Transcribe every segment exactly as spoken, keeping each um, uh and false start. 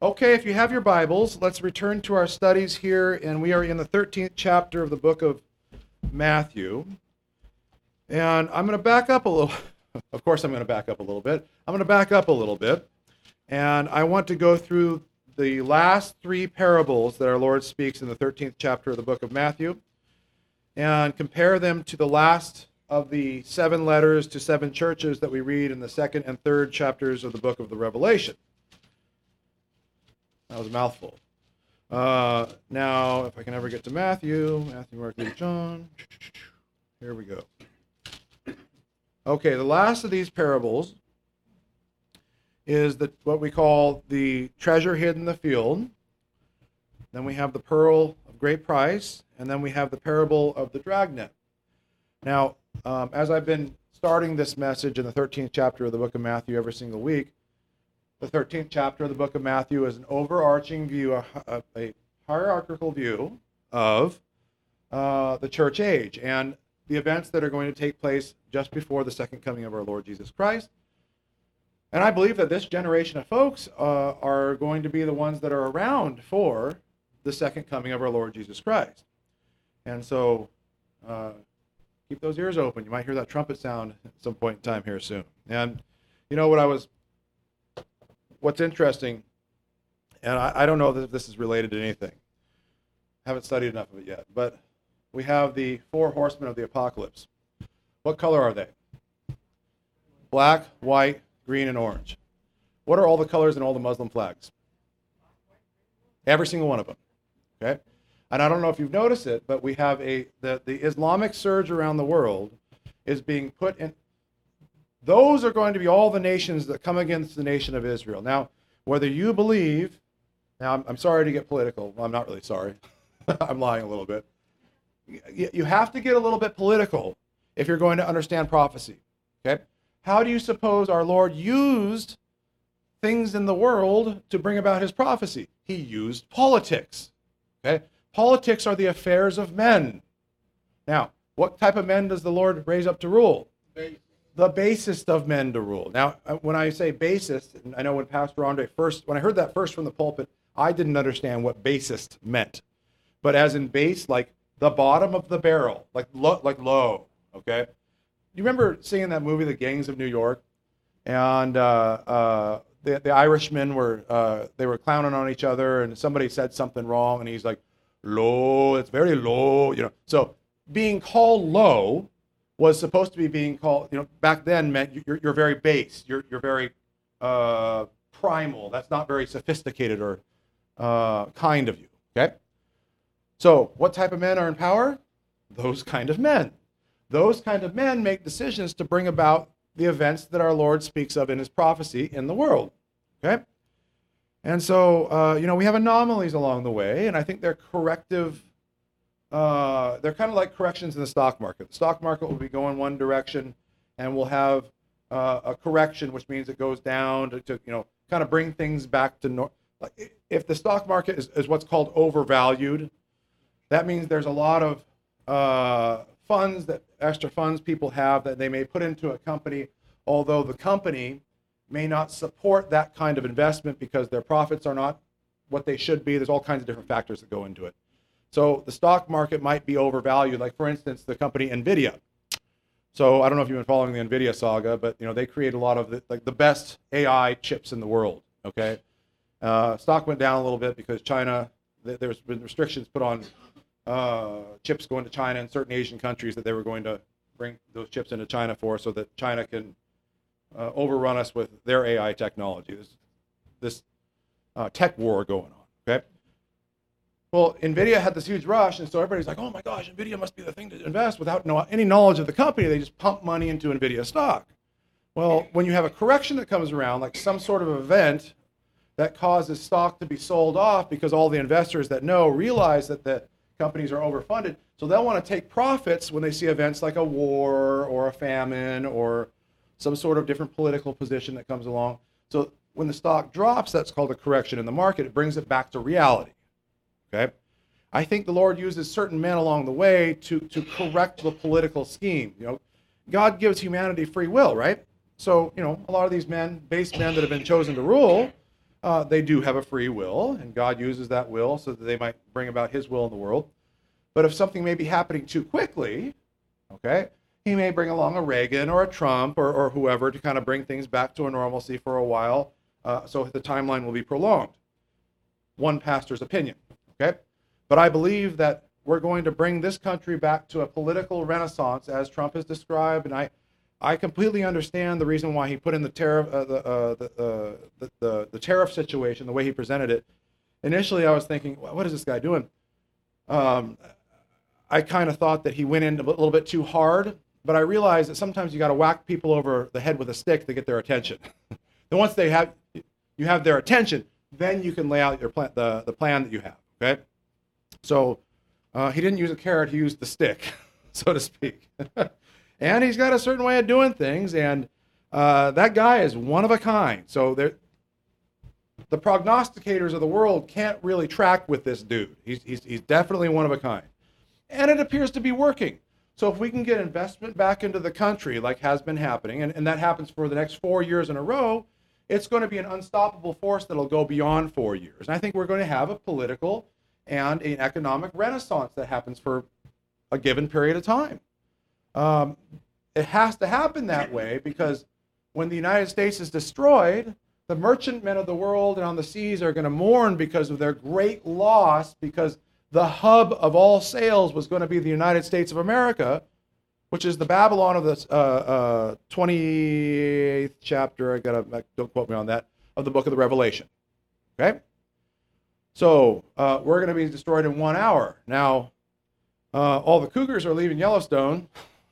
Okay, if you have your Bibles, let's return to our studies here, and we are in the thirteenth chapter of the book of Matthew. And I'm going to back up a little. Of course, I'm going to back up a little bit. I'm going to back up a little bit, and I want to go through the last three parables that our Lord speaks in the thirteenth chapter of the book of Matthew, and compare them to the last of the seven letters to seven churches that we read in the second and third chapters of the book of the Revelation. That was a mouthful. Uh, now, if I can ever get to Matthew, Matthew, Mark, Luke, John. Here we go. Okay, the last of these parables is the, what we call the treasure hidden in the field. Then we have the pearl of great price, and then we have the parable of the dragnet. Now, um, as I've been starting this message in the thirteenth chapter of the book of Matthew every single week, the thirteenth chapter of the book of Matthew is an overarching view, a, a, a hierarchical view of uh, the church age and the events that are going to take place just before the second coming of our Lord Jesus Christ. And I believe that this generation of folks uh, are going to be the ones that are around for the second coming of our Lord Jesus Christ. And so uh, keep those ears open. You might hear that trumpet sound at some point in time here soon. And you know what I was... What's interesting, and I, I don't know if this is related to anything. I haven't studied enough of it yet, but we have the four horsemen of the apocalypse. What color are they? Black, white, green, and orange. What are all the colors in all the Muslim flags? Every single one of them. Okay? And I don't know if you've noticed it, but we have a the, the Islamic surge around the world is being put in. Those are going to be all the nations that come against the nation of Israel. Now, whether you believe, now I'm, I'm sorry to get political. Well, I'm not really sorry. I'm lying a little bit. You, you have to get a little bit political if you're going to understand prophecy. Okay? How do you suppose our Lord used things in the world to bring about his prophecy? He used politics. Okay? Politics are the affairs of men. Now, what type of men does the Lord raise up to rule? The basest of men to rule. Now, when I say basest, I know when Pastor Andre first, when I heard that first from the pulpit, I didn't understand what basest meant. But as in base, like the bottom of the barrel, like low, like low, okay? You remember seeing that movie, The Gangs of New York? And uh, uh, the, the Irishmen were, uh, they were clowning on each other, and somebody said something wrong, and he's like, low, it's very low, you know. So being called low was supposed to be being called, you know, back then meant you're, you're very base, you're, you're very uh, primal. That's not very sophisticated or uh, kind of you, okay? So what type of men are in power? Those kind of men. Those kind of men make decisions to bring about the events that our Lord speaks of in his prophecy in the world, okay? And so, uh, you know, we have anomalies along the way, and I think they're corrective. Uh, they're kind of like corrections in the stock market. The stock market will be going one direction, and we'll have uh, a correction, which means it goes down to, to you know, kind of bring things back to normal. Like if the stock market is, is what's called overvalued, that means there's a lot of uh, funds that extra funds people have that they may put into a company, although the company may not support that kind of investment because their profits are not what they should be. There's all kinds of different factors that go into it. So the stock market might be overvalued, like for instance, the company NVIDIA. So I don't know if you've been following the NVIDIA saga, but you know they create a lot of the, like the best A I chips in the world. Okay, uh, stock went down a little bit because China. Th- there's been restrictions put on uh, chips going to China and certain Asian countries that they were going to bring those chips into China for, so that China can uh, overrun us with their A I technology. There's this uh, tech war going on. Okay. Well, NVIDIA had this huge rush, and so everybody's like, oh my gosh, NVIDIA must be the thing to invest. Without no, any knowledge of the company, they just pump money into NVIDIA stock. Well, when you have a correction that comes around, like some sort of event that causes stock to be sold off because all the investors that know realize that the companies are overfunded, so they'll want to take profits when they see events like a war or a famine or some sort of different political position that comes along. So when the stock drops, that's called a correction in the market. It brings it back to reality. Okay, I think the Lord uses certain men along the way to, to correct the political scheme. You know, God gives humanity free will, right? So, you know, a lot of these men, base men that have been chosen to rule, uh, they do have a free will, and God uses that will so that they might bring about his will in the world. But if something may be happening too quickly, okay, he may bring along a Reagan or a Trump or, or whoever to kind of bring things back to a normalcy for a while, uh, so the timeline will be prolonged. One pastor's opinion, okay? But I believe that we're going to bring this country back to a political renaissance, as Trump has described, and I, I completely understand the reason why he put in the tariff, uh, the, uh, the, uh, the, the the tariff situation, the way he presented it. Initially, I was thinking, what is this guy doing? Um, I kind of thought that he went in a little bit too hard, but I realized that sometimes you got to whack people over the head with a stick to get their attention. And once they have, you have their attention, then you can lay out your plan, the the plan that you have. Okay, so uh, he didn't use a carrot; he used the stick, so to speak. And he's got a certain way of doing things, and uh, that guy is one of a kind. So there, the prognosticators of the world can't really track with this dude. He's, he's, he's definitely one of a kind. And it appears to be working. So if we can get investment back into the country, like has been happening, and, and that happens for the next four years in a row, it's going to be an unstoppable force that'll go beyond four years. And I think we're going to have a political and an economic renaissance that happens for a given period of time. Um, it has to happen that way because when the United States is destroyed, the merchantmen of the world and on the seas are going to mourn because of their great loss, because the hub of all sales was going to be the United States of America, which is the Babylon of the uh, uh, twenty-eighth chapter, I gotta, don't quote me on that, of the book of the Revelation. Okay? So uh, we're going to be destroyed in one hour. Now, uh, all the cougars are leaving Yellowstone.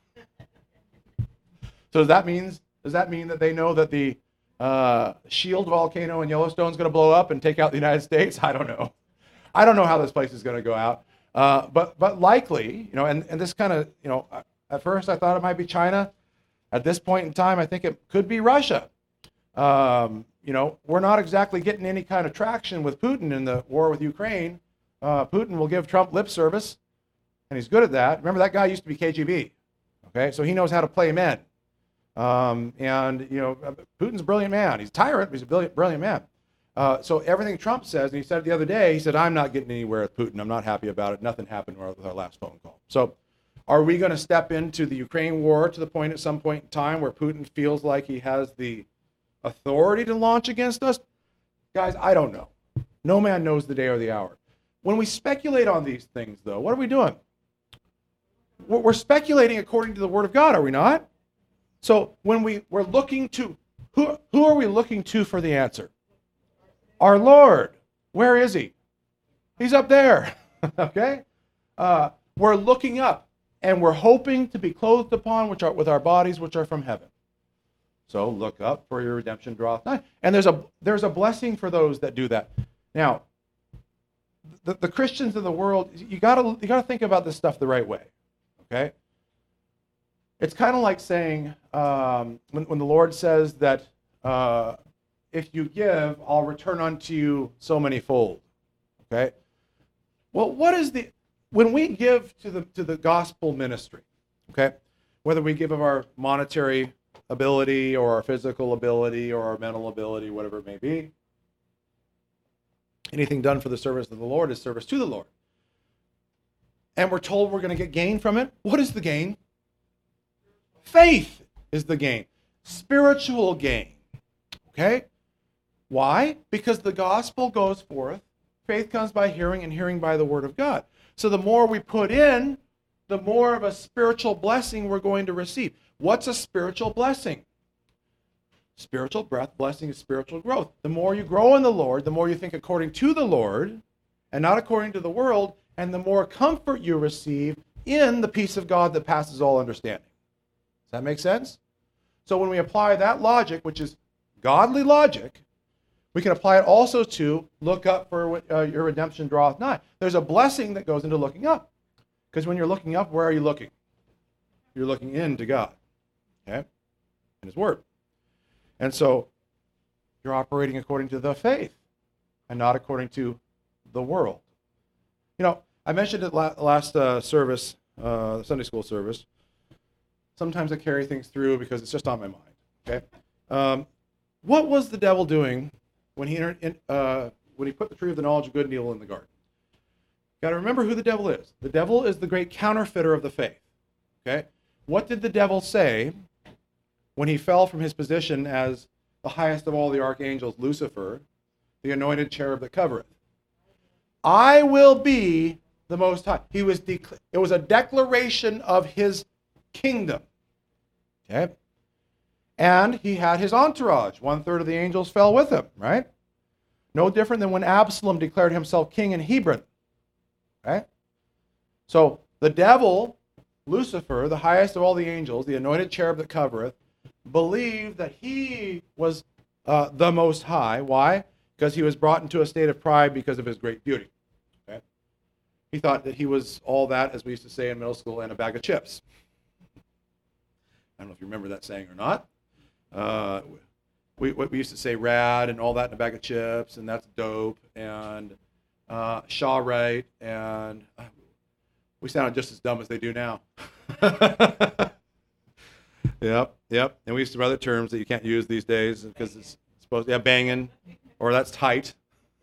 So does that mean does that mean that they know that the uh, Shield volcano in Yellowstone is going to blow up and take out the United States? I don't know. I don't know how this place is going to go out. Uh, but but likely, you know, and, and this kind of, you know, at first I thought it might be China. At this point in time, I think it could be Russia. Um, you know, we're not exactly getting any kind of traction with Putin in the war with Ukraine. Uh, Putin will give Trump lip service, and he's good at that. Remember, that guy used to be K G B. Okay, so he knows how to play men. Um, and, you know, Putin's a brilliant man. He's a tyrant, but he's a brilliant, brilliant man. Uh, so everything Trump says, and he said it the other day, he said, I'm not getting anywhere with Putin. I'm not happy about it. Nothing happened with our last phone call. So are we going to step into the Ukraine war to the point at some point in time where Putin feels like he has the authority to launch against us? Guys, I don't know. No man knows the day or the hour. When we speculate on these things, though, what are we doing? We're speculating according to the Word of God, are we not? So when we, we're looking to, who, who are we looking to for the answer? Our Lord. Where is he? He's up there. Okay? Uh, we're looking up, and we're hoping to be clothed upon which are, with our bodies which are from heaven. So look up, for your redemption draweth nigh. And there's a there's a blessing for those that do that. Now, the, the Christians of the world, you gotta you gotta think about this stuff the right way. Okay? It's kind of like saying, um, when, when the Lord says that uh, if you give, I'll return unto you so many fold. Okay? Well, what is the, when we give to the to the gospel ministry, okay, whether we give of our monetary ability or our physical ability or our mental ability, whatever it may be, anything done for the service of the Lord is service to the Lord. And we're told we're going to get gain from it. What is the gain? Faith is the gain. Spiritual gain. Okay? Why? Because the gospel goes forth. Faith comes by hearing, and hearing by the word of God. So the more we put in, the more of a spiritual blessing we're going to receive. What's a spiritual blessing? Spiritual breath blessing is spiritual growth. The more you grow in the Lord, the more you think according to the Lord and not according to the world, and the more comfort you receive in the peace of God that passes all understanding. Does that make sense? So when we apply that logic, which is godly logic, we can apply it also to look up for uh, your redemption draweth nigh. There's a blessing that goes into looking up. Because when you're looking up, where are you looking? You're looking into God. Okay? In His Word. And so you're operating according to the faith and not according to the world. You know, I mentioned it la- last uh, service, uh, Sunday school service. Sometimes I carry things through because it's just on my mind. Okay? Um, what was the devil doing when he entered in, uh, when he put the tree of the knowledge of good and evil in the garden. Got to remember who the devil is. The devil is the great counterfeiter of the faith. Okay? What did the devil say when he fell from his position as the highest of all the archangels, Lucifer, the anointed cherub that covereth? I will be the Most High. He was dec- it was a declaration of his kingdom. Okay? And he had his entourage. One third of the angels fell with him, right? No different than when Absalom declared himself king in Hebron. Right? So the devil, Lucifer, the highest of all the angels, the anointed cherub that covereth, believed that he was uh, the Most High. Why? Because he was brought into a state of pride because of his great beauty. Okay? He thought that he was all that, as we used to say in middle school, and a bag of chips. I don't know if you remember that saying or not. Uh, we, we used to say rad and all that in a bag of chips, and that's dope, and uh, Shaw right, and uh, we sounded just as dumb as they do now. Yep, yep. And we used to have other terms that you can't use these days because it's supposed to, yeah, banging, or that's tight.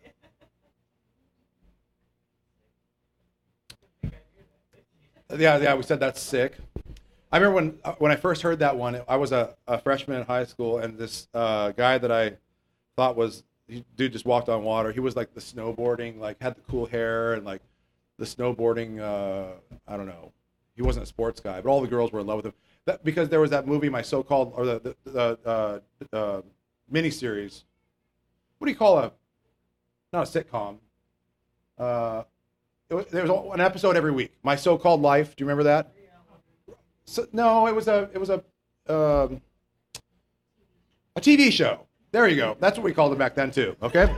Yeah, yeah, we said that's sick. I remember when when I first heard that one, I was a, a freshman in high school, and this uh, guy that I thought was, he, dude just walked on water. He was like the snowboarding, like had the cool hair and like the snowboarding, uh, I don't know. He wasn't a sports guy, but all the girls were in love with him. That, because there was that movie, My So-Called, or the, the, the uh, uh, miniseries. What do you call a, not a sitcom. Uh, it was, there was an episode every week. My So-Called Life. Do you remember that? So, no, it was a it was a um, a T V show. There you go. That's what we called it back then too. Okay.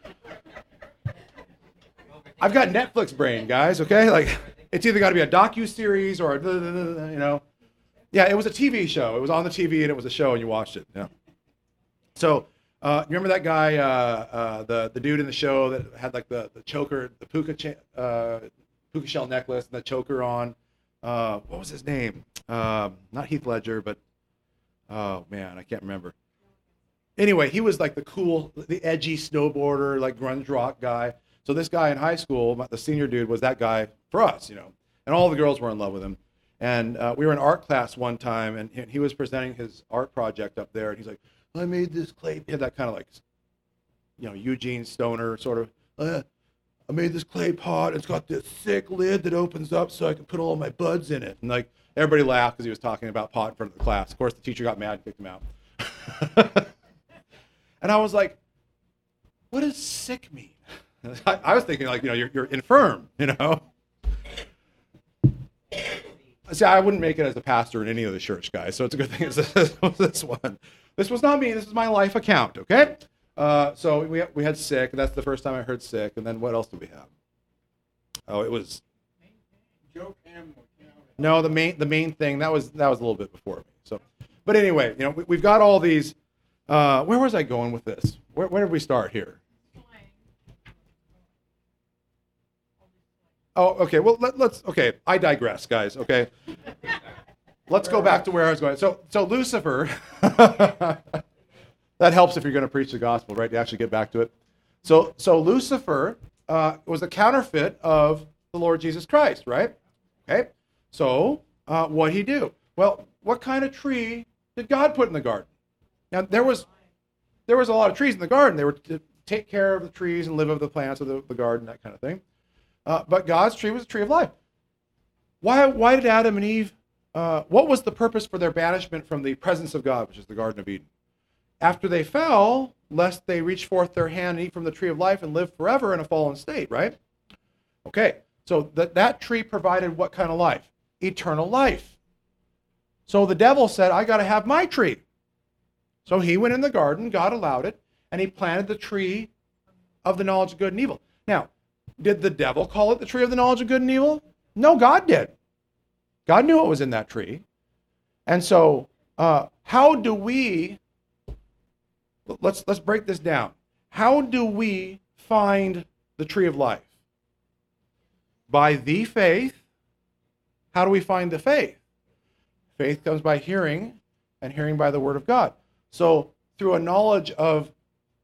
I've got Netflix brain, guys. Okay, like it's either got to be a docu-series or a, you know, yeah. It was a T V show. It was on the T V and it was a show and you watched it. Yeah. So uh, you remember that guy, uh, uh, the the dude in the show that had like the the choker, the puka cha- uh, puka shell necklace and the choker on. Uh, what was his name? Um, not Heath Ledger, but oh man, I can't remember. Anyway, he was like the cool, the edgy snowboarder, like grunge rock guy. So this guy in high school, the senior dude, was that guy for us, you know. And all the girls were in love with him. And uh, we were in art class one time, and he was presenting his art project up there, and he's like, "I made this clay." He had that kind of like, you know, Eugene Stoner sort of. Uh, I made this clay pot. It's got this thick lid that opens up so I can put all my buds in it. And like everybody laughed because he was talking about pot in front of the class. Of course, the teacher got mad and kicked him out. And I was like, "What does sick mean?" I, I was thinking like, you know, you're you're infirm, you know. See, I wouldn't make it as a pastor in any of the church, guys. So it's a good thing it's this one. This was not me. This is my life account. Okay. Uh, so we we had sick. That's the first time I heard sick. And then what else did we have? Oh, it was. No, the main the main thing that was that was a little bit before me. So, but anyway, you know, we, we've got all these. Uh, where was I going with this? Where where did we start here? Oh, okay. Well, let, let's. Okay, I digress, guys. Okay, let's go back to where I was going. So so Lucifer. That helps if you're going to preach the gospel, right? To actually get back to it. So, so Lucifer uh, was a counterfeit of the Lord Jesus Christ, right? Okay. So, uh, what'd he do? Well, what kind of tree did God put in the garden? Now, there was there was a lot of trees in the garden. They were to take care of the trees and live of the plants of the, the garden, that kind of thing. Uh, but God's tree was a tree of life. Why? Why did Adam and Eve? Uh, what was the purpose for their banishment from the presence of God, which is the Garden of Eden? After they fell, lest they reach forth their hand and eat from the tree of life and live forever in a fallen state, right? Okay, so that that tree provided what kind of life? Eternal life. So the devil said, I got to have my tree. So he went in the garden, God allowed it, and he planted the tree of the knowledge of good and evil. Now, did the devil call it the tree of the knowledge of good and evil? No, God did. God knew it was in that tree. And so uh, how do we... Let's let's break this down. How do we find the tree of life? By the faith. How do we find the faith? Faith comes by hearing, and hearing by the word of God. So through a knowledge of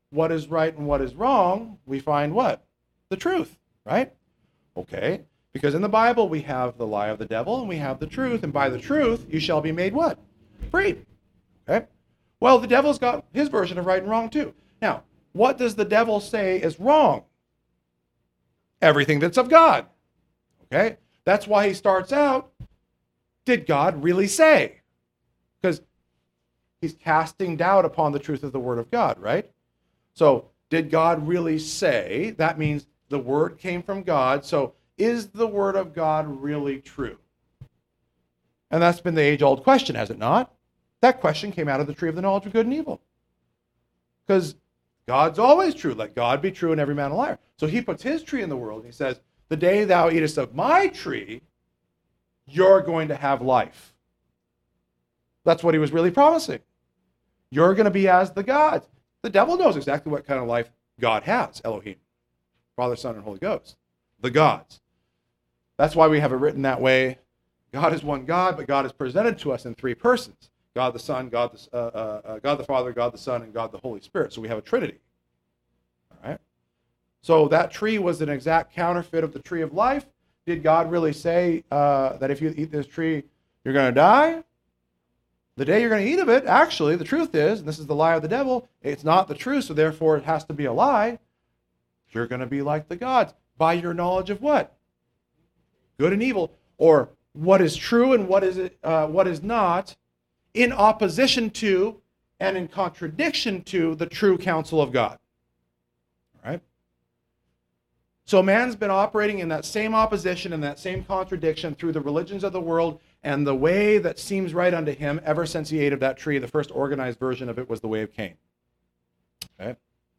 what is right and what is wrong, we find what? The truth, right? Okay. Because in the Bible, we have the lie of the devil and we have the truth. And by the truth, you shall be made what? Free. Okay. Well, the devil's got his version of right and wrong too. Now, what does the devil say is wrong? Everything that's of God. Okay. That's why he starts out, did God really say? Because he's casting doubt upon the truth of the word of God, right? So, did God really say? That means the word came from God. So, is the word of God really true? And that's been the age-old question, has it not? That question came out of the tree of the knowledge of good and evil. Because God's always true. Let God be true and every man a liar. So he puts his tree in the world. And he says, the day thou eatest of my tree, you're going to have life. That's what he was really promising. You're going to be as the gods. The devil knows exactly what kind of life God has, Elohim, Father, Son, and Holy Ghost. The gods. That's why we have it written that way. God is one God, but God is presented to us in three persons. God the Son, God the, uh, uh, uh, God the Father, God the Son, and God the Holy Spirit. So we have a Trinity. All right. So that tree was an exact counterfeit of the tree of life. Did God really say uh, that if you eat this tree, you're going to die? The day you're going to eat of it, actually, the truth is, and this is the lie of the devil, it's not the truth, so therefore it has to be a lie. You're going to be like the gods by your knowledge of what? Good and evil, or what is true and what is it, uh, what is not, in opposition to and in contradiction to the true counsel of God. All right? So man's been operating in that same opposition and that same contradiction through the religions of the world and the way that seems right unto him ever since he ate of that tree. The first organized version of it was the way of Cain. Okay?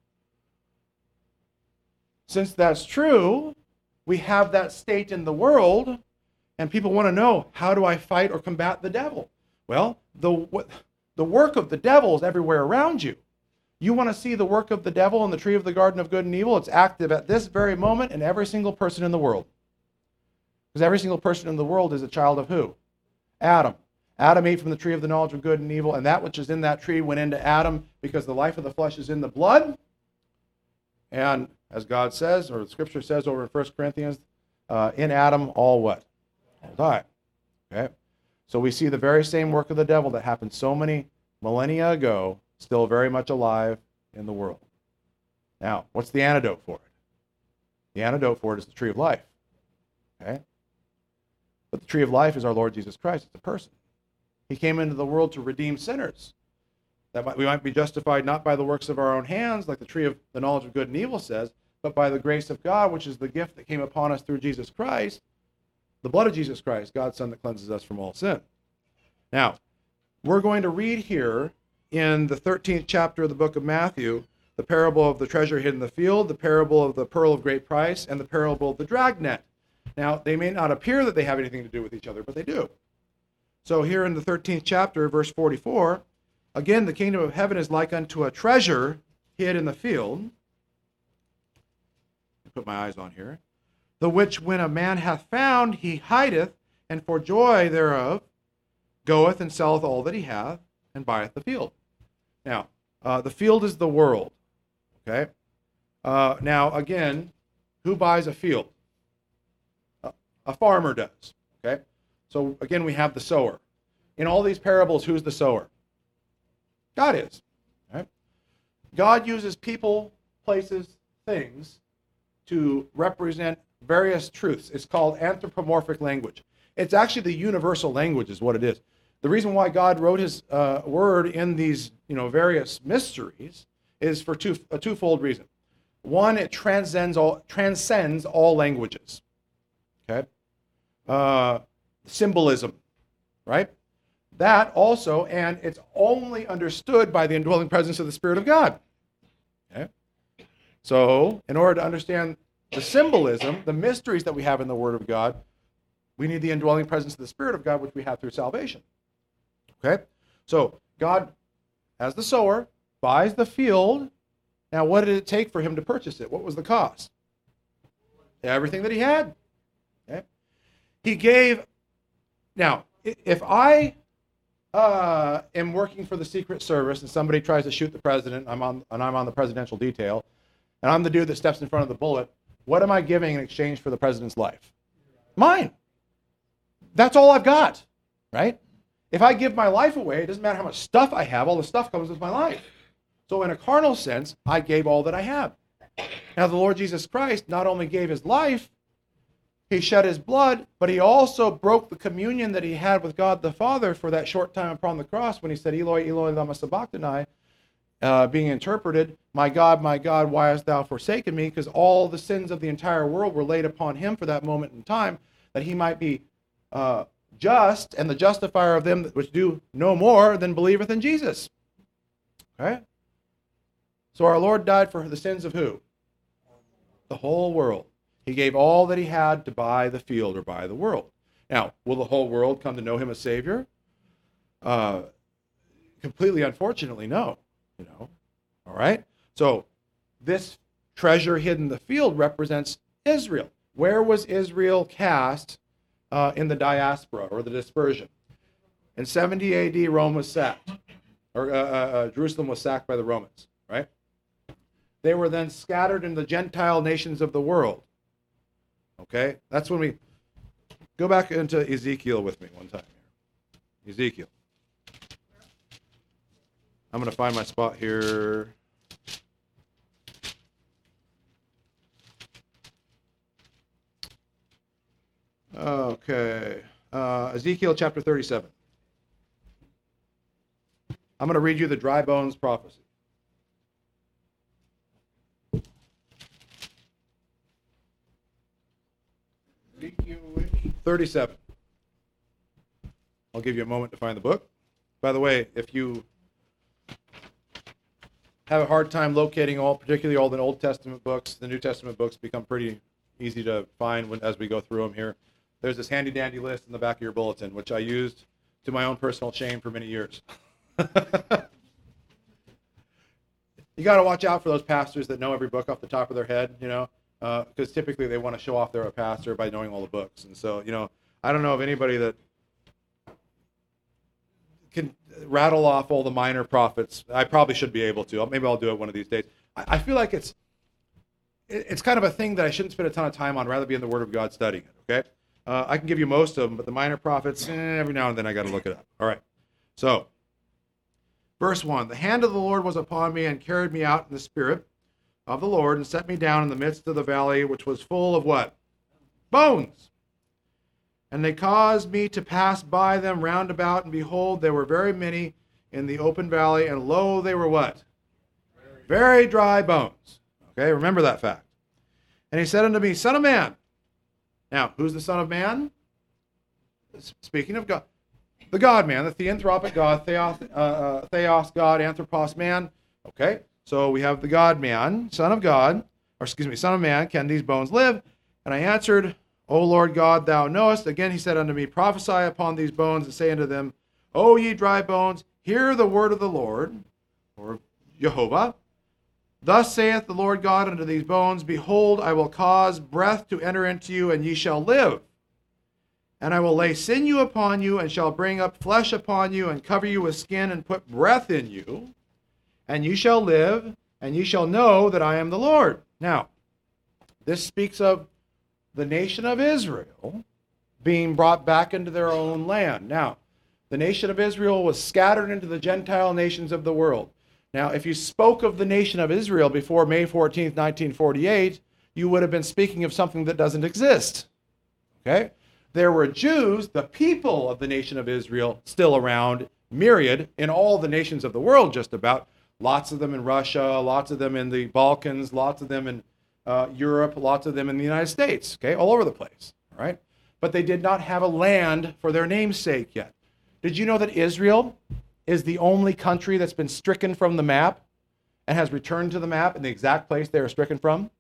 Since that's true, we have that state in the world, and people want to know, how do I fight or combat the devil? Well, the, the work of the devil is everywhere around you. You want to see the work of the devil in the tree of the garden of good and evil? It's active at this very moment in every single person in the world. Because every single person in the world is a child of who? Adam. Adam ate from the tree of the knowledge of good and evil, and that which is in that tree went into Adam because the life of the flesh is in the blood. And as God says, or the scripture says over in First Corinthians, uh, in Adam all what? All die. Okay? So we see the very same work of the devil that happened so many millennia ago, still very much alive in the world. Now, what's the antidote for it? The antidote for it is the tree of life. Okay? But the tree of life is our Lord Jesus Christ. It's a person. He came into the world to redeem sinners, that we might be justified not by the works of our own hands, like the tree of the knowledge of good and evil says, but by the grace of God, which is the gift that came upon us through Jesus Christ, the blood of Jesus Christ, God's Son that cleanses us from all sin. Now, we're going to read here in the thirteenth chapter of the book of Matthew, the parable of the treasure hidden in the field, the parable of the pearl of great price, and the parable of the dragnet. Now, they may not appear that they have anything to do with each other, but they do. So here in the thirteenth chapter, verse forty-four, again, the kingdom of heaven is like unto a treasure hid in the field. I'll put my eyes on here. The which when a man hath found, he hideth, and for joy thereof goeth and selleth all that he hath, and buyeth the field. Now, uh, the field is the world. Okay? Uh, now, again, who buys a field? Uh, a farmer does. Okay? So, again, we have the sower. In all these parables, who's the sower? God is. Right? God uses people, places, things to represent various truths. It's called anthropomorphic language. It's actually the universal language is what it is. The reason why God wrote his uh, word in these, you know, various mysteries is for two, a twofold reason. One, it transcends all, transcends all languages. Okay? Uh, symbolism, right? That also, and it's only understood by the indwelling presence of the Spirit of God. Okay? So, in order to understand the symbolism, the mysteries that we have in the Word of God, we need the indwelling presence of the Spirit of God, which we have through salvation. Okay? So, God, as the sower, buys the field. Now, what did it take for him to purchase it? What was the cost? Everything that he had. Okay? He gave, now, if I uh, am working for the Secret Service and somebody tries to shoot the president, I'm on, and I'm on the presidential detail, and I'm the dude that steps in front of the bullet, what am I giving in exchange for the president's life? Mine. That's all I've got, right? If I give my life away, it doesn't matter how much stuff I have, all the stuff comes with my life. So in a carnal sense, I gave all that I have. Now the Lord Jesus Christ not only gave his life, he shed his blood, but he also broke the communion that he had with God the Father for that short time upon the cross when he said, Eloi, Eloi, lama sabachthani, uh, being interpreted, my God, my God, why hast thou forsaken me? Because all the sins of the entire world were laid upon him for that moment in time, that he might be uh, just and the justifier of them which do no more than believeth in Jesus. Okay? So our Lord died for the sins of who? The whole world. He gave all that he had to buy the field or buy the world. Now, will the whole world come to know him as Savior? Uh, completely unfortunately, no. You know, all right? So this treasure hidden in the field represents Israel. Where was Israel cast uh, in the diaspora or the dispersion? In seventy A D, Rome was sacked, or uh, uh, Jerusalem was sacked by the Romans, right? They were then scattered in the Gentile nations of the world. Okay? That's when we go back into Ezekiel with me one time here. Ezekiel. I'm going to find my spot here. Okay. Uh, Ezekiel chapter thirty-seven. I'm going to read you the dry bones prophecy. thirty-seven. I'll give you a moment to find the book. By the way, if you have a hard time locating all, particularly all the Old Testament books, the New Testament books become pretty easy to find when, as we go through them here. There's this handy dandy list in the back of your bulletin, which I used to my own personal shame for many years. You got to watch out for those pastors that know every book off the top of their head, you know, because uh, typically they want to show off they're a pastor by knowing all the books. And so, you know, I don't know of anybody that can rattle off all the minor prophets. I probably should be able to. Maybe I'll do it one of these days. I, I feel like it's it's kind of a thing that I shouldn't spend a ton of time on, rather be in the Word of God studying it, okay? Uh, I can give you most of them, but the minor prophets, eh, every now and then I got to look it up. All right. So, verse one, the hand of the Lord was upon me and carried me out in the spirit of the Lord and set me down in the midst of the valley, which was full of what? Bones. And they caused me to pass by them round about, and behold, there were very many in the open valley, and lo, they were what? Very dry bones. Okay, remember that fact. And he said unto me, Son of man. Now, who's the Son of Man? Speaking of God. The God-man, the theanthropic God, theos, uh, uh, theos God, anthropos man. Okay, so we have the God-man, Son of God, or excuse me, Son of Man, can these bones live? And I answered, O Lord God, thou knowest. Again he said unto me, Prophesy upon these bones, and say unto them, O ye dry bones, hear the word of the Lord, or Jehovah. Thus saith the Lord God unto these bones, Behold, I will cause breath to enter into you, and ye shall live. And I will lay sinew upon you, and shall bring up flesh upon you, and cover you with skin, and put breath in you, and ye shall live, and ye shall know that I am the Lord. Now, this speaks of the nation of Israel being brought back into their own land. Now, the nation of Israel was scattered into the Gentile nations of the world. Now, if you spoke of the nation of Israel before May fourteenth, nineteen forty-eight, you would have been speaking of something that doesn't exist. Okay? There were Jews, the people of the nation of Israel, still around, myriad, in all the nations of the world just about. Lots of them in Russia, lots of them in the Balkans, lots of them in uh, Europe, lots of them in the United States, okay? All over the place, all right? But they did not have a land for their namesake yet. Did you know that Israel is the only country that's been stricken from the map and has returned to the map in the exact place they were stricken from?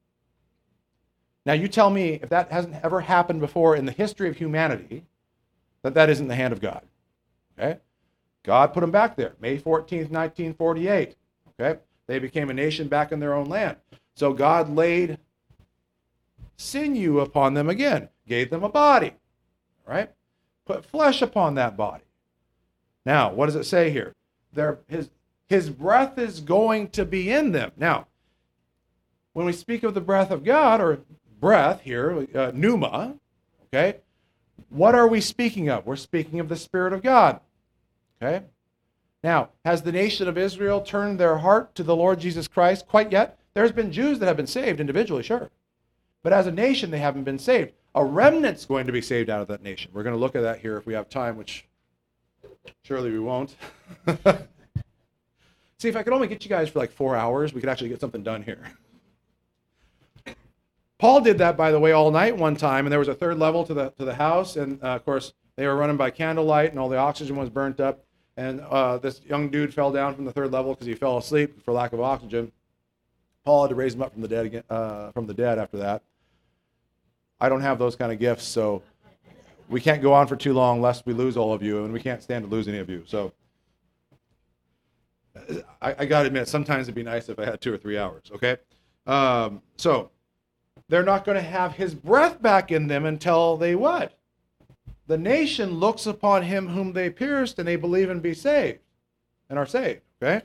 Now, you tell me if that hasn't ever happened before in the history of humanity, that that isn't the hand of God, okay? God put them back there, May fourteenth, nineteen forty-eight, okay? They became a nation back in their own land. So God laid sinew upon them again, gave them a body, right? Put flesh upon that body. Now, what does it say here? There, his, his breath is going to be in them. Now, when we speak of the breath of God, or breath here, uh, pneuma, okay, what are we speaking of? We're speaking of the Spirit of God, okay? Now, has the nation of Israel turned their heart to the Lord Jesus Christ quite yet? There's been Jews that have been saved individually, sure. But as a nation, they haven't been saved. A remnant's going to be saved out of that nation. We're going to look at that here if we have time, which surely we won't. See, if I could only get you guys for like four hours, we could actually get something done here. Paul did that, by the way, all night one time, and there was a third level to the to the house, and uh, of course, they were running by candlelight, and all the oxygen was burnt up, and uh, this young dude fell down from the third level because he fell asleep for lack of oxygen. Paul had to raise him up from the dead again, uh, from the dead after that. I don't have those kind of gifts, so we can't go on for too long lest we lose all of you, and we can't stand to lose any of you. So I, I got to admit, sometimes it'd be nice if I had two or three hours, okay? Um, so they're not going to have his breath back in them until they what? The nation looks upon him whom they pierced, and they believe and be saved, and are saved, okay?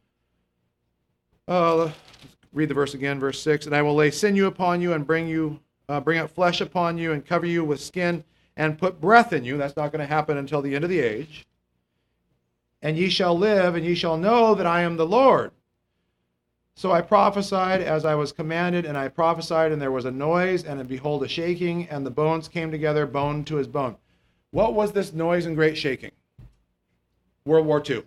Uh, read the verse again, verse six. And I will lay sinew upon you and bring you, uh, bring up flesh upon you and cover you with skin and put breath in you. That's not going to happen until the end of the age. And ye shall live, and ye shall know that I am the Lord. So I prophesied as I was commanded, and I prophesied, and there was a noise, and behold, a shaking, and the bones came together, bone to his bone. What was this noise and great shaking? World War Two.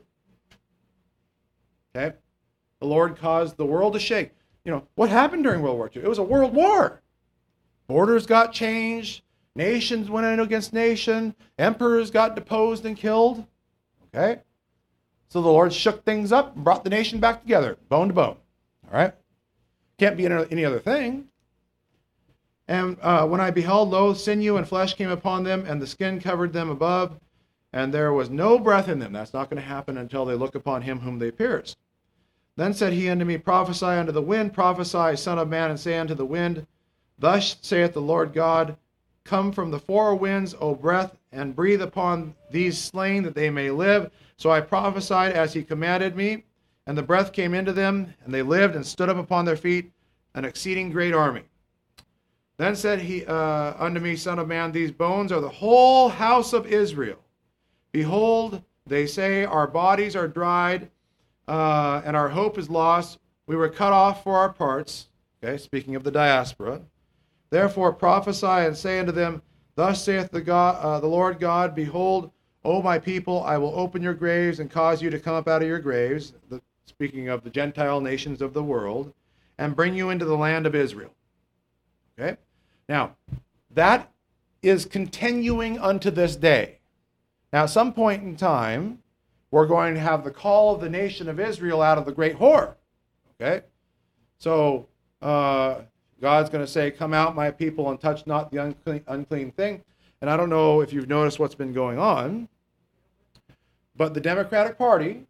Okay? The Lord caused the world to shake. You know, what happened during World War Two? It was a world war. Borders got changed. Nations went in against nation. Emperors got deposed and killed. Okay? So the Lord shook things up and brought the nation back together, bone to bone. All right? Can't be any other thing. And uh, when I beheld, lo, sinew and flesh came upon them, and the skin covered them above, and there was no breath in them. That's not going to happen until they look upon him whom they pierced. Then said he unto me, prophesy unto the wind, prophesy, son of man, and say unto the wind, thus saith the Lord God, come from the four winds, O breath, and breathe upon these slain, that they may live. So I prophesied as he commanded me, and the breath came into them, and they lived and stood up upon their feet, an exceeding great army. Then said he uh, unto me, son of man, these bones are the whole house of Israel. Behold, they say, our bodies are dried, uh, and our hope is lost. We were cut off for our parts. Okay, speaking of the diaspora. Therefore prophesy and say unto them, thus saith the God, uh, the Lord God, behold, O my people, I will open your graves and cause you to come up out of your graves, the, speaking of the Gentile nations of the world, and bring you into the land of Israel. Okay? Now, that is continuing unto this day. Now, at some point in time, we're going to have the call of the nation of Israel out of the great whore. Okay? So, uh, God's going to say, come out, my people, and touch not the unclean, unclean thing. And I don't know if you've noticed what's been going on, but the Democratic Party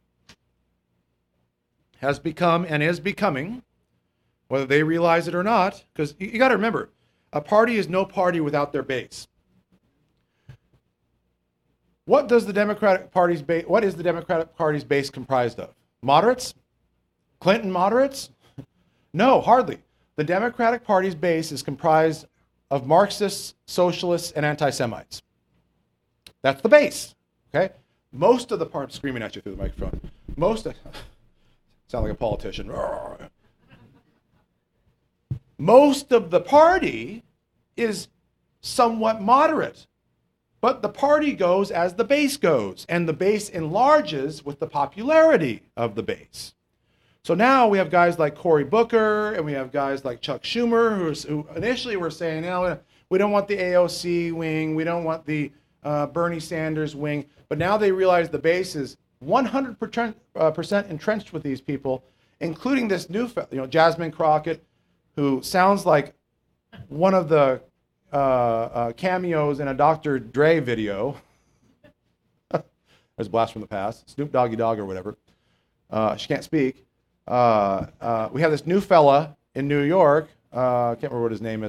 has become and is becoming, whether they realize it or not, because you, you got to remember, a party is no party without their base. What does the Democratic Party's base, what is the Democratic Party's base comprised of? Moderates? Clinton moderates? No, hardly. The Democratic Party's base is comprised of Marxists, socialists, and anti-Semites. That's the base, okay? Most of the party, screaming at you through the microphone, most of, sound like a politician. Most of the party is somewhat moderate, but the party goes as the base goes, and the base enlarges with the popularity of the base. So now we have guys like Cory Booker, and we have guys like Chuck Schumer, who's, who initially were saying, you know, we don't want the A O C wing, we don't want the uh, Bernie Sanders wing, but now they realize the base is one hundred percent entrenched with these people, including this new, you know, Jasmine Crockett, who sounds like one of the uh, uh, cameos in a Doctor Dre video. There's a blast from the past, Snoop Doggy Dogg or whatever. Uh, she can't speak. Uh, uh, we have this new fella in New York. Uh, I can't remember what his name is.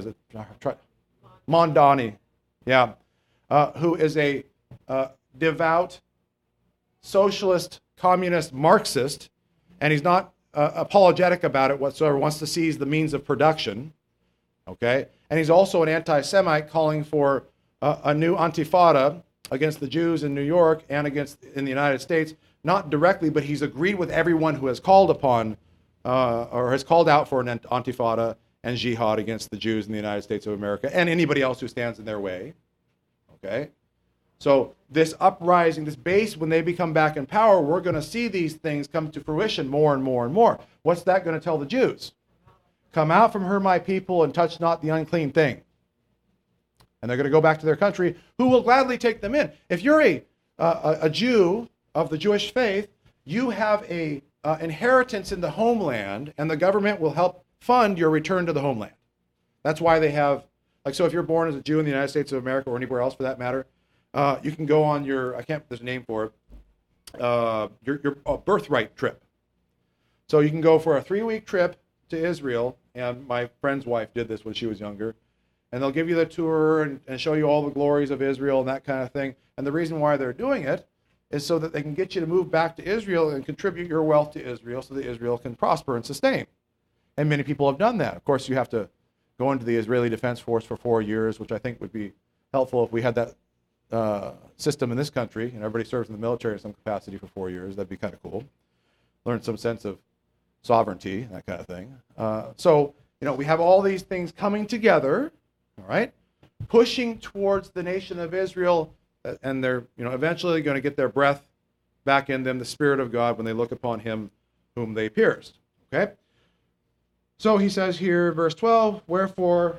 Mondani, yeah, uh, who is a uh, devout socialist, communist, Marxist, and he's not uh, apologetic about it whatsoever, wants to seize the means of production, okay? And he's also an anti-Semite calling for uh, a new intifada against the Jews in New York and against in the United States, not directly, but he's agreed with everyone who has called upon uh, or has called out for an intifada and jihad against the Jews in the United States of America and anybody else who stands in their way, okay? So this uprising, this base, when they become back in power, we're going to see these things come to fruition more and more and more. What's that going to tell the Jews? Come out from her, my people, and touch not the unclean thing. And they're going to go back to their country, who will gladly take them in. If you're a, uh, a, a Jew of the Jewish faith, you have a uh, inheritance in the homeland, and the government will help fund your return to the homeland. That's why they have, like, so if you're born as a Jew in the United States of America or anywhere else for that matter, uh, you can go on your, I can't, there's a name for it, uh, your, your uh, birthright trip. So you can go for a three-week trip to Israel, and my friend's wife did this when she was younger, and they'll give you the tour and, and show you all the glories of Israel and that kind of thing. And the reason why they're doing it is so that they can get you to move back to Israel and contribute your wealth to Israel so that Israel can prosper and sustain. And many people have done that. Of course, you have to go into the Israeli Defense Force for four years, which I think would be helpful if we had that uh, system in this country, and everybody serves in the military in some capacity for four years. That'd be kind of cool. Learn some sense of sovereignty, that kind of thing. Uh, so, you know, we have all these things coming together, all right, pushing towards the nation of Israel, and they're, you know, eventually going to get their breath back in them, the Spirit of God, when they look upon him whom they pierced, okay? So he says here, verse twelve, wherefore,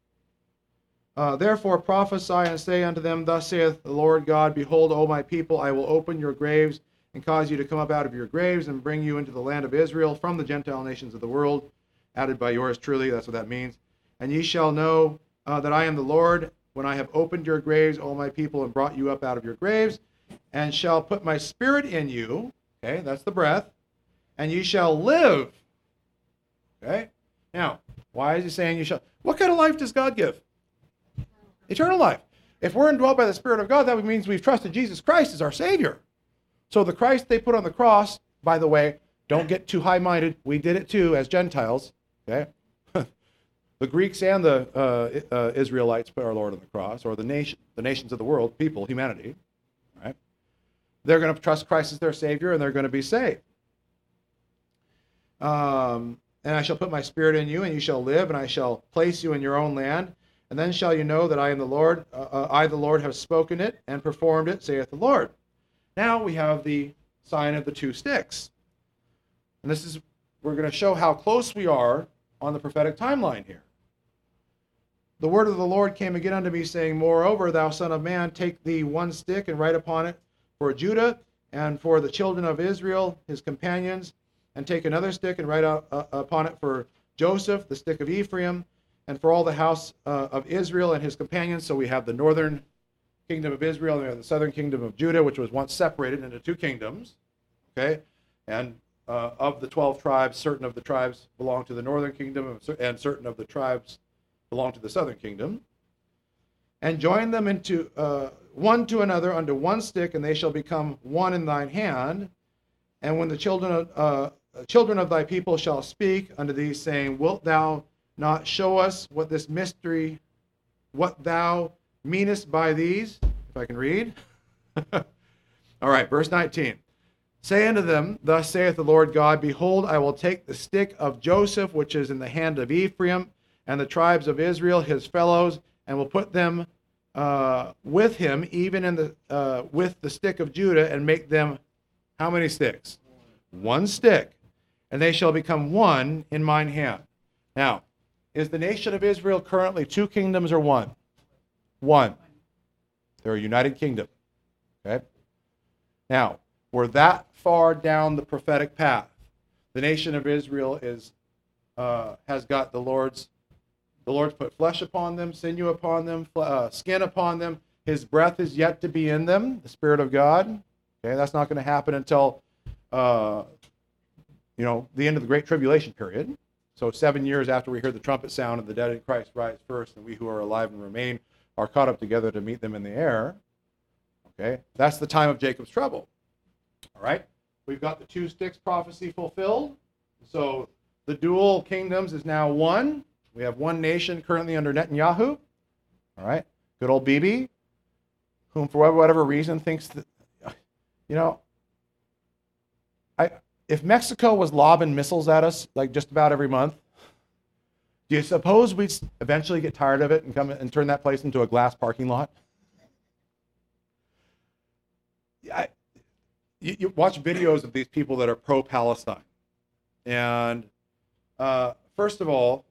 uh, therefore prophesy and say unto them, thus saith the Lord God, behold, O my people, I will open your graves and cause you to come up out of your graves and bring you into the land of Israel from the Gentile nations of the world, added by yours truly, that's what that means. And ye shall know uh, that I am the Lord, when I have opened your graves, O my people, and brought you up out of your graves, and shall put my spirit in you, okay, that's the breath, and ye shall live. Okay? Now, why is he saying you shall? What kind of life does God give? Eternal life. If we're indwelt by the Spirit of God, that means we've trusted Jesus Christ as our Savior. So the Christ they put on the cross, by the way, don't get too high-minded. We did it too as Gentiles. Okay? The Greeks and the uh, uh, Israelites put our Lord on the cross, or the nation, the nations of the world, people, humanity. Right? They're going to trust Christ as their Savior, and they're going to be saved. Um... And I shall put my spirit in you, and you shall live, and I shall place you in your own land. And then shall you know that I am the Lord. Uh, uh, I, the Lord, have spoken it and performed it, saith the Lord. Now we have the sign of the two sticks. And this is, we're going to show how close we are on the prophetic timeline here. The word of the Lord came again unto me, saying, moreover, thou son of man, take thee one stick, and write upon it for Judah, and for the children of Israel, his companions, and take another stick and write out, uh, upon it for Joseph, the stick of Ephraim, and for all the house uh, of Israel and his companions. So we have the northern kingdom of Israel, and we have the southern kingdom of Judah, which was once separated into two kingdoms. Okay? And uh, of the twelve tribes, certain of the tribes belong to the northern kingdom, and certain of the tribes belong to the southern kingdom. And join them into uh, one to another unto one stick, and they shall become one in thine hand. And when the children of, uh, children of thy people shall speak unto thee, saying, wilt thou not show us what this mystery, what thou meanest by these? If I can read. All right, verse nineteen. Say unto them, thus saith the Lord God, behold, I will take the stick of Joseph, which is in the hand of Ephraim, and the tribes of Israel, his fellows, and will put them uh, with him, even in the uh, with the stick of Judah, and make them how many sticks? One stick. And they shall become one in mine hand. Now, is the nation of Israel currently two kingdoms or one? One. They're a united kingdom. Okay? Now, we're that far down the prophetic path. The nation of Israel is uh, has got the Lord's, the Lord's put flesh upon them, sinew upon them, uh, skin upon them. His breath is yet to be in them, the Spirit of God. Okay, that's not going to happen until, uh, you know, the end of the Great Tribulation period. So seven years after we hear the trumpet sound and the dead in Christ rise first, and we who are alive and remain are caught up together to meet them in the air. Okay, that's the time of Jacob's trouble. All right? We've got the two sticks prophecy fulfilled. So the dual kingdoms is now one. We have one nation currently under Netanyahu. All right? Good old Bibi, whom for whatever reason thinks that, you know, I if Mexico was lobbing missiles at us like just about every month, do you suppose we'd eventually get tired of it and come and turn that place into a glass parking lot? I, you, you watch videos of these people that are pro-Palestine. And uh, first of all,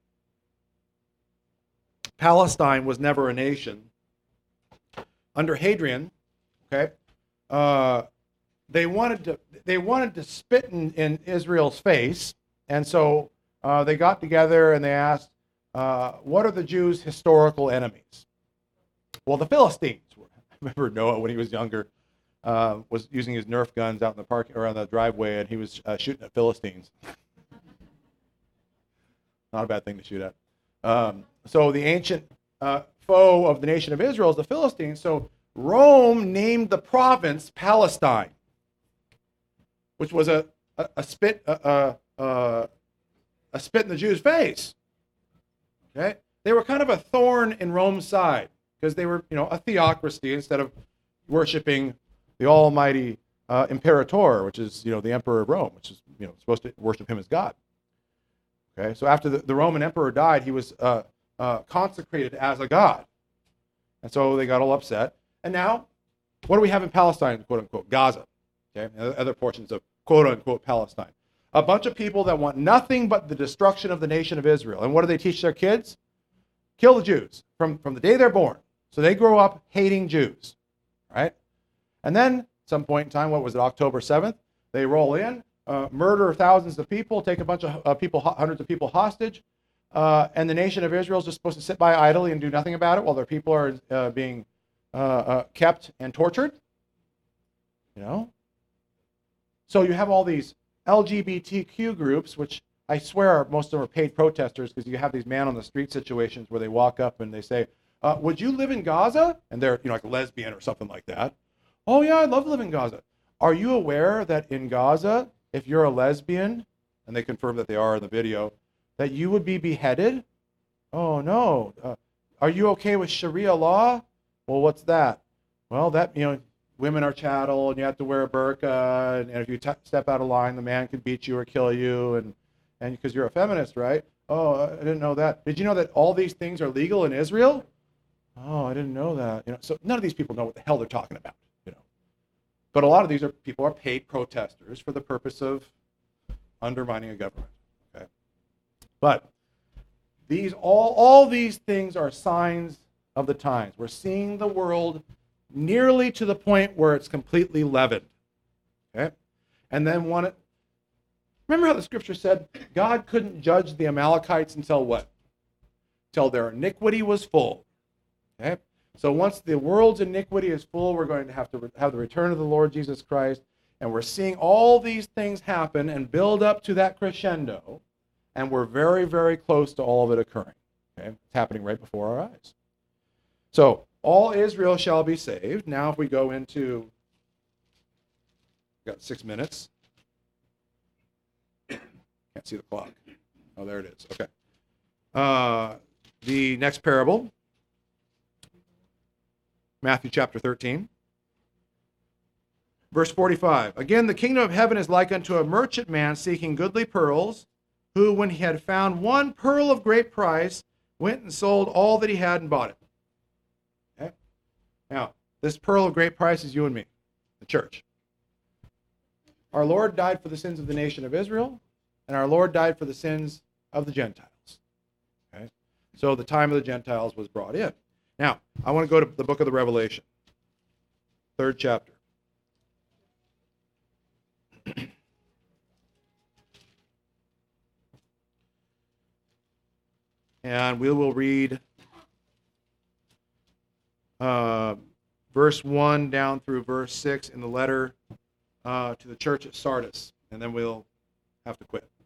Palestine was never a nation. Under Hadrian, okay, uh, they wanted to they wanted to spit in, in Israel's face, and so uh, they got together and they asked, uh, "What are the Jews' historical enemies?" Well, the Philistines. I remember Noah when he was younger uh, was using his Nerf guns out in the park or on the driveway, and he was uh, shooting at Philistines. Not a bad thing to shoot at. Um, so the ancient uh, foe of the nation of Israel is the Philistines. So Rome named the province Palestine, which was a a, a spit a, a, a spit in the Jews' face. Okay, they were kind of a thorn in Rome's side because they were, you know, a theocracy instead of worshiping the Almighty uh, Imperator, which is, you know, the Emperor of Rome, which is, you know, supposed to worship him as God. Okay, so after the, the Roman emperor died, he was uh, uh, consecrated as a god. And so they got all upset. And now, what do we have in Palestine, quote unquote? Gaza. Okay, and other portions of quote unquote Palestine. A bunch of people that want nothing but the destruction of the nation of Israel. And what do they teach their kids? Kill the Jews from, from the day they're born. So they grow up hating Jews. Right? And then, at some point in time, what was it, October seventh? They roll in. Uh, murder thousands of people, take a bunch of uh, people, hundreds of people hostage, uh, and the nation of Israel is just supposed to sit by idly and do nothing about it while their people are uh, being uh, uh, kept and tortured. You know? So you have all these L G B T Q groups, which I swear most of them are paid protesters, because you have these man on the street situations where they walk up and they say, uh, would you live in Gaza? And they're, you know, like a lesbian or something like that. Oh yeah, I'd love to live in Gaza. Are you aware that in Gaza, if you're a lesbian, and they confirm that they are in the video, that you would be beheaded? Oh, no. Uh, are you okay with Sharia law? Well, what's that? Well, that, you know, women are chattel, and you have to wear a burqa, and, and if you t- step out of line, the man could beat you or kill you, and and because you're a feminist, right? Oh, I didn't know that. Did you know that all these things are legal in Israel? Oh, I didn't know that. You know, so none of these people know what the hell they're talking about. But a lot of these are people are paid protesters for the purpose of undermining a government. Okay, but these all all these things are signs of the times. We're seeing the world nearly to the point where it's completely leavened. Okay, and then one. Remember how the scripture said God couldn't judge the Amalekites until what? Till their iniquity was full. Okay. So once the world's iniquity is full, we're going to have to have the return of the Lord Jesus Christ. And we're seeing all these things happen and build up to that crescendo. And we're very, very close to all of it occurring. Okay? It's happening right before our eyes. So all Israel shall be saved. Now if we go into, got six minutes. Can't see the clock. Oh, there it is. Okay. Uh, the next parable. Matthew chapter thirteen, verse forty-five. Again, the kingdom of heaven is like unto a merchant man seeking goodly pearls, who, when he had found one pearl of great price, went and sold all that he had and bought it. Okay? Now, this pearl of great price is you and me, the church. Our Lord died for the sins of the nation of Israel, and our Lord died for the sins of the Gentiles. Okay? So the time of the Gentiles was brought in. Now, I want to go to the book of the Revelation, third chapter. And we will read uh, verse one down through verse six in the letter uh, to the church at Sardis, and then we'll have to quit.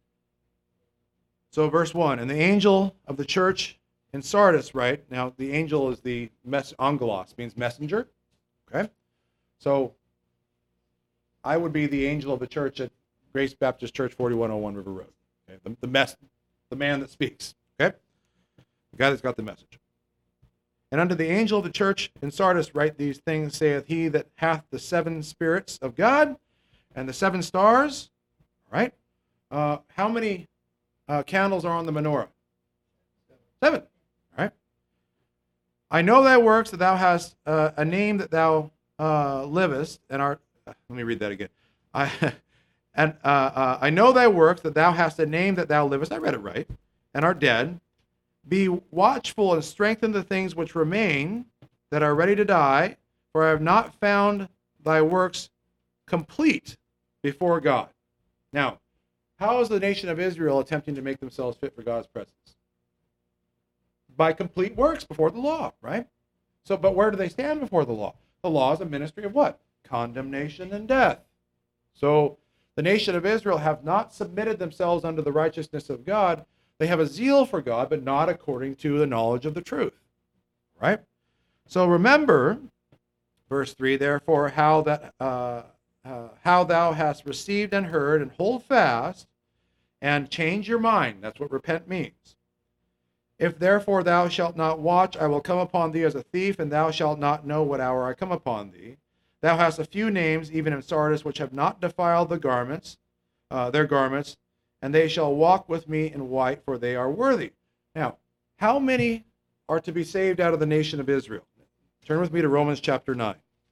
So verse one, and the angel of the church in Sardis, right? Now, the angel is the mes- angelos, means messenger. Okay? So, I would be the angel of the church at Grace Baptist Church, forty-one oh one River Road. Okay? The, the, mess, the man that speaks. Okay? The guy that's got the message. And unto the angel of the church in Sardis write these things, saith he that hath the seven spirits of God and the seven stars. All right? Uh, how many uh, candles are on the menorah? Seven. All right? I know thy works, that thou hast uh, a name that thou uh, livest, and art. Uh, let me read that again. I and uh, uh, I know thy works, that thou hast a name that thou livest. I read it right. And art dead. Be watchful and strengthen the things which remain that are ready to die, for I have not found thy works complete before God. Now, how is the nation of Israel attempting to make themselves fit for God's presence? By complete works before the law, right? So, but where do they stand before the law? The law is a ministry of what? Condemnation and death. So, the nation of Israel have not submitted themselves unto the righteousness of God. They have a zeal for God, but not according to the knowledge of the truth, right? So remember, verse three, therefore, how that uh, uh, how thou hast received and heard, and hold fast, and change your mind. That's what repent means. If therefore thou shalt not watch, I will come upon thee as a thief, and thou shalt not know what hour I come upon thee. Thou hast a few names, even in Sardis, which have not defiled the garments, uh, their garments, and they shall walk with me in white, for they are worthy. Now, how many are to be saved out of the nation of Israel? Turn with me to Romans chapter nine.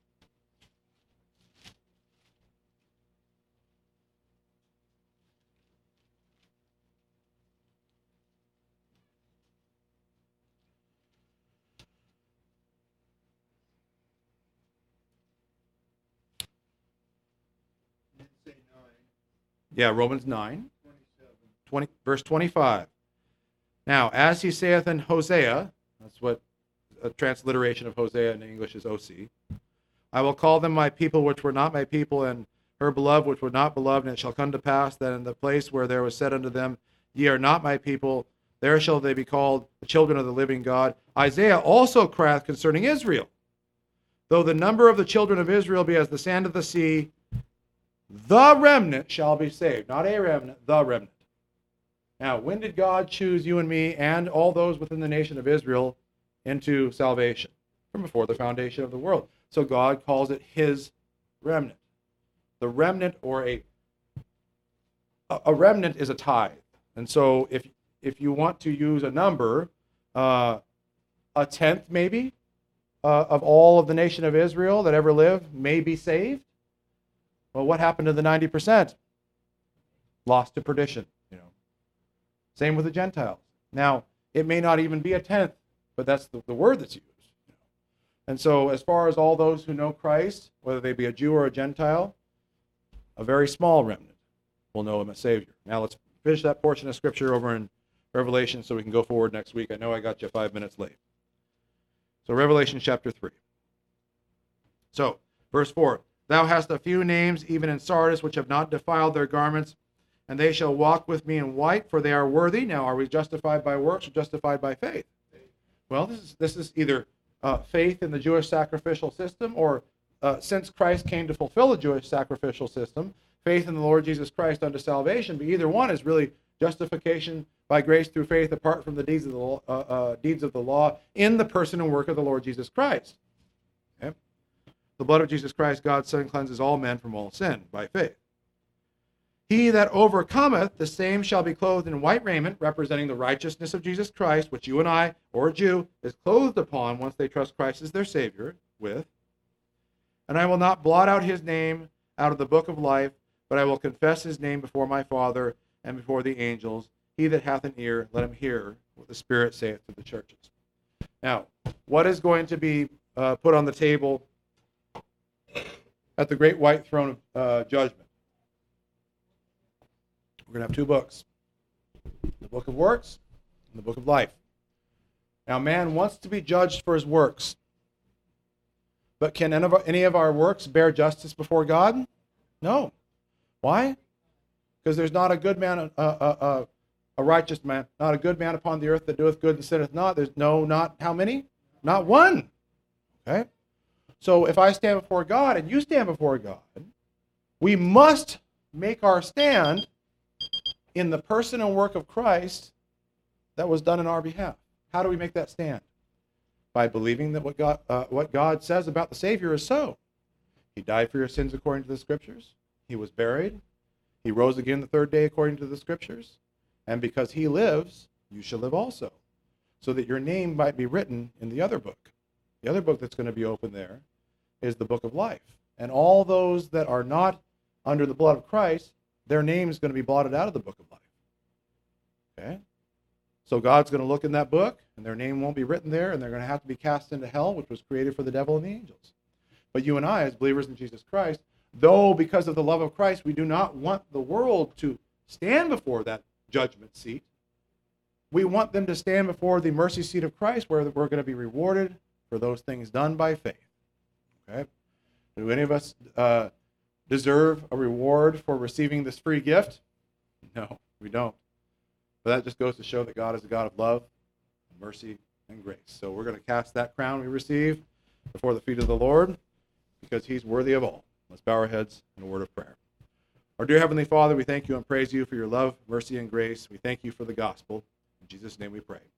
Yeah, Romans nine, twenty, verse twenty-five. Now, as he saith in Hosea, that's what a transliteration of Hosea in English is O C. I will call them my people, which were not my people, and her beloved, which were not beloved. And it shall come to pass that in the place where there was said unto them, ye are not my people, there shall they be called the children of the living God. Isaiah also crieth concerning Israel, though the number of the children of Israel be as the sand of the sea, the remnant shall be saved. Not a remnant, the remnant. Now, when did God choose you and me and all those within the nation of Israel into salvation? From before the foundation of the world. So God calls it his remnant. The remnant, or a a remnant is a tithe. And so if if you want to use a number, uh, a tenth maybe uh, of all of the nation of Israel that ever lived may be saved. Well, what happened to the ninety percent? Lost to perdition, you know. Same with the Gentiles. Now, it may not even be a tenth, but that's the, the word that's used. You know. And so as far as all those who know Christ, whether they be a Jew or a Gentile, a very small remnant will know him as Savior. Now let's finish that portion of Scripture over in Revelation so we can go forward next week. I know I got you five minutes late. So Revelation chapter three. So, verse four. Thou hast a few names, even in Sardis, which have not defiled their garments, and they shall walk with me in white, for they are worthy. Now, are we justified by works or justified by faith? Well, this is this is either uh, faith in the Jewish sacrificial system, or uh, since Christ came to fulfill the Jewish sacrificial system, faith in the Lord Jesus Christ unto salvation. But either one is really justification by grace through faith, apart from the deeds of the law, uh, uh, deeds of the law, in the person and work of the Lord Jesus Christ. Okay? The blood of Jesus Christ, God's Son, cleanses all men from all sin by faith. He that overcometh, the same shall be clothed in white raiment, representing the righteousness of Jesus Christ, which you and I, or a Jew, is clothed upon once they trust Christ as their Savior with. And I will not blot out his name out of the book of life, but I will confess his name before my Father and before the angels. He that hath an ear, let him hear what the Spirit saith to the churches. Now, what is going to be uh, put on the table at the great white throne of uh, judgment? We're going to have two books. The book of works and the book of life. Now, man wants to be judged for his works. But can any of our, any of our works bear justice before God? No. Why? Because there's not a good man, a, a, a, a righteous man, not a good man upon the earth that doeth good and sinneth not. There's no, not how many? Not one. Okay? So if I stand before God and you stand before God, We must make our stand in the person and work of Christ that was done in our behalf. How do we make that stand? By believing that what God, uh, what God says about the Savior is so. He died for your sins according to the Scriptures. He was buried. He rose again the third day according to the Scriptures. And because he lives, you shall live also, so that your name might be written in the other book. The other book that's going to be open there is the book of life. And all those that are not under the blood of Christ, their name is going to be blotted out of the book of life. Okay? So God's going to look in that book, and their name won't be written there, and they're going to have to be cast into hell, which was created for the devil and the angels. But you and I, as believers in Jesus Christ, though because of the love of Christ, we do not want the world to stand before that judgment seat. We want them to stand before the mercy seat of Christ, where we're going to be rewarded for those things done by faith. Okay? Do any of us uh, deserve a reward for receiving this free gift? No, we don't. But that just goes to show that God is a God of love, mercy, and grace. So we're going to cast that crown we receive before the feet of the Lord, because he's worthy of all. Let's bow our heads in a word of prayer. Our dear Heavenly Father, we thank you and praise you for your love, mercy, and grace. We thank you for the gospel. In Jesus' name we pray.